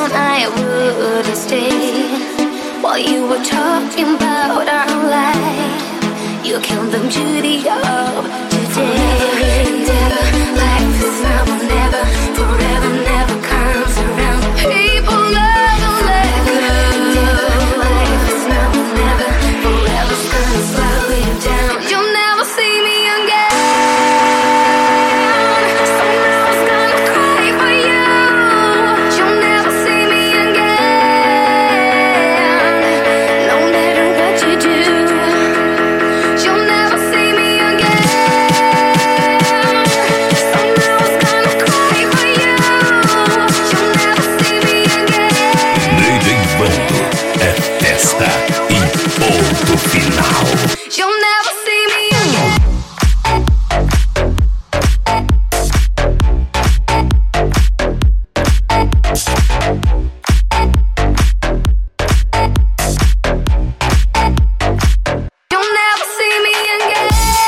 down, I wouldn't stay. While you were talking about our life, you killed the beauty of today. Never, life is now or never, forever never comes around. People love to let go. Life is now or never, forever's gonna slow you down. You'll never see me again. Someone's gonna cry for you. You'll never see me again. No matter what you do, you'll never see me again. Someone's gonna cry for you. You'll never see me again. Derivando é festa e ponto final. You'll never see me again. You'll never see me again.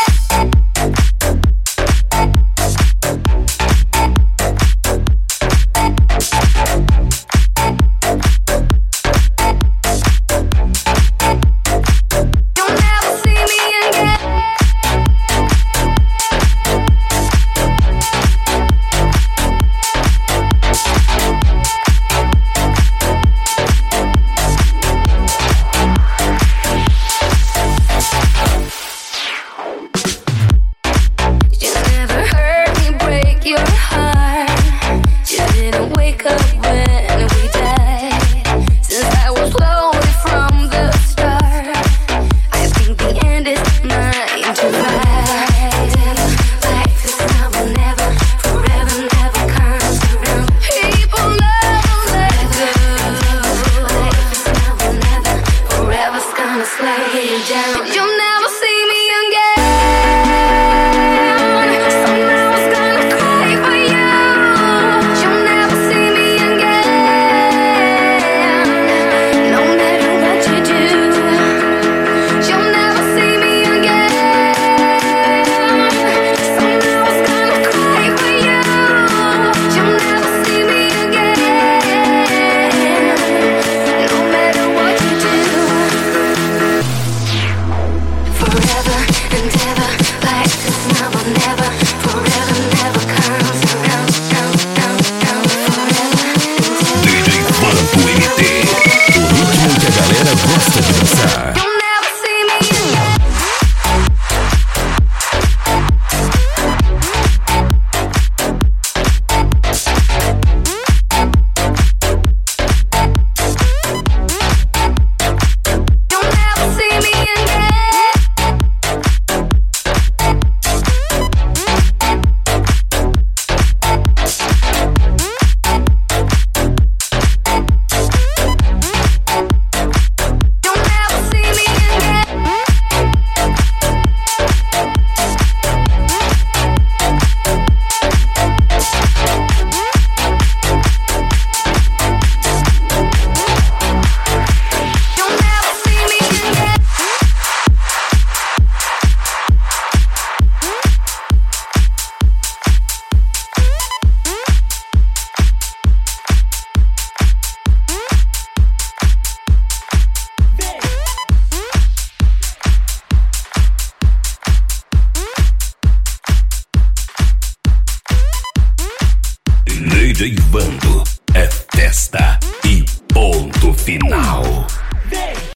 You'll never see me again. You never heard me break your heart. You didn't wake up when we died. Since I was lonely from the start, I think the end is mine to ride. Life is now or never, forever never comes around. People love to let go. Life is now or never, forever's gonna slow you down. You'll never see me again. Someone's gonna cry for you. You'll never see me again. No matter what you do, you'll never see me again. Someone's gonna cry for you. You'll never see me again. No matter what you do. Forever and ever, life is now or never, forever never comes around, forever and ever. DJ Vanto MT, o ritmo que a galera gosta de dançar. You'll never see me again. You'll never see me again. You'll never see me again. You'll never see me again. DJ Vando é festa e ponto final.